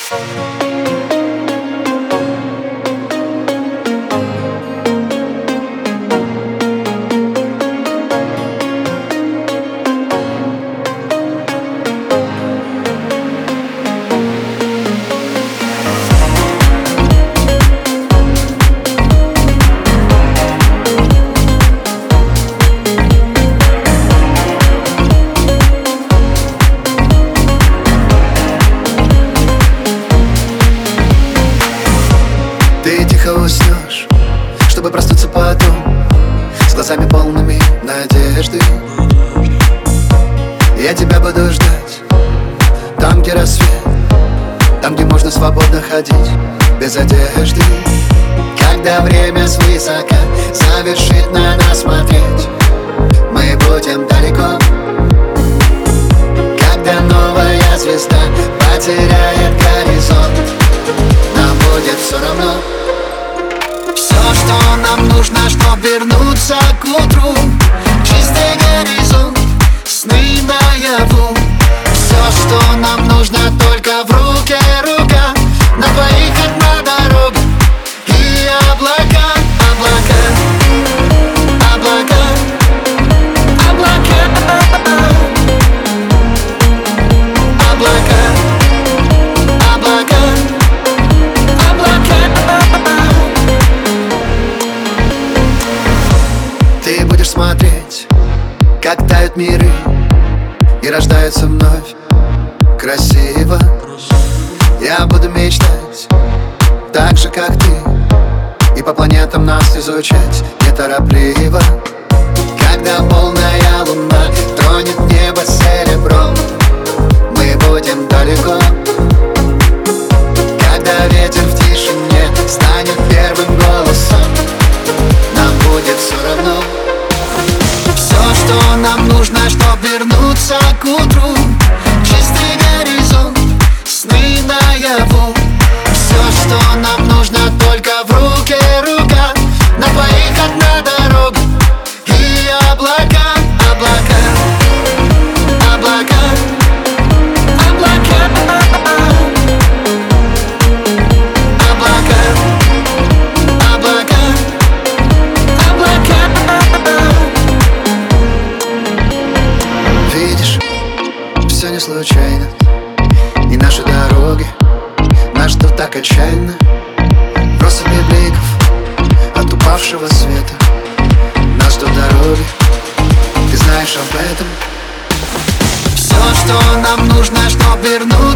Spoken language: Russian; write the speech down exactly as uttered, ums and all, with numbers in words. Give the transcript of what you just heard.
Ты тихо уснешь, чтобы проснуться потом с глазами полными надежды. Я тебя буду ждать там, где рассвет, там, где можно свободно ходить без одежды. Когда время свысока завершит на нас смотреть, мы будем далеко. Когда новая звезда потеряет горизонт, нам будет все равно. Все, что нам нужно, чтоб вернуться к утру, чистый горизонт, сны наяву. Все, что нам нужно, только в руке рука, на двоих одна дорога и облака, облака, облака, облака, облака, облака, облака. Ты будешь смотреть, как тают миры и рождаются вновь красиво. Я буду мечтать так же, как ты, и по планетам нас изучать неторопливо. Когда полная луна тронет небо серебром, мы будем далеко. Когда ветер в тишине станет первым голосом, нам будет все равно. Все, что нам нужно, чтоб вернуться к утру, чистый горизонт, сны наяву. Все, что нам нужно, только в руке рука, на двоих одна дорога и облака, облака, облака, облака, облака, облака, облака. Видишь, все не случайно, и наши дороги нас ждут так отчаянно. Россыпи бликов от упавшего света нас ждут дороги, ты знаешь об этом. Все, что нам нужно, чтоб вернуться